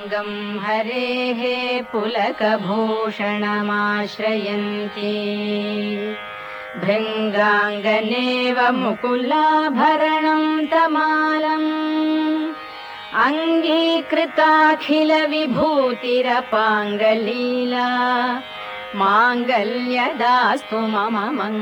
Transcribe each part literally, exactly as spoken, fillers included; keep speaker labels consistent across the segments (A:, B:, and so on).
A: सर्वाङ्गं हरेः पुलकभूषणमाश्रयन्ती भृङ्गाङ्गनेव मुकुलाभरणं तमालम् अङ्गीकृताखिलविभूतिरपाङ्गलीला माङ्गल्यदास्तु मम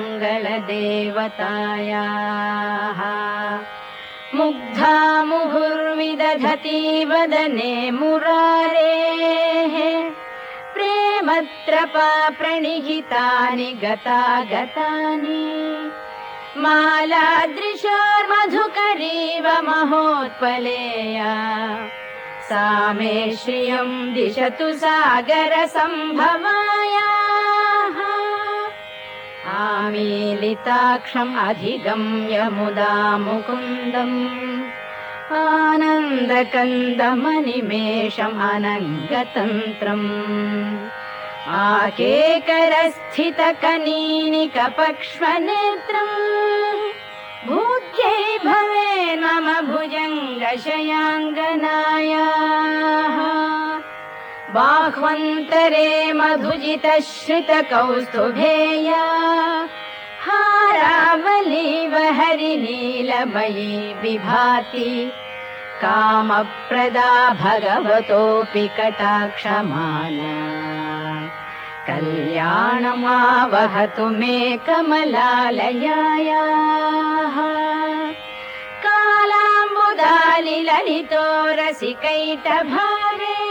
A: मङ्गलदेवतायाः मुग्धा मुहुर्विदधती वदने मुरारेः प्रेमत्रपा प्रणिहितानि गतागतानि मालादृशार्मधुकरीव महोत्पलेया सा मे श्रियं दिशतु सागरसम्भवायाः आमीलिताक्षम् अधिगम्य मुदा मुकुन्दम् आनन्दकन्दमनिमेषम् अनङ्गतन्त्रम् आकेकरस्थितकनीनिकपक्ष्मनेत्रम् भूत्यै भवेन्मम भुजङ्गशयाङ्गनायाः बाह्वन्तरे मधुजितश्रितकौस्तुभेया हारावलीव हरिनीलमयी विभाति कामप्रदा भगवतोऽपि कटाक्षमाला कल्याणमावहतु मे कमलालयायाः कालाम्बुदालिललितो रसिकैटभागे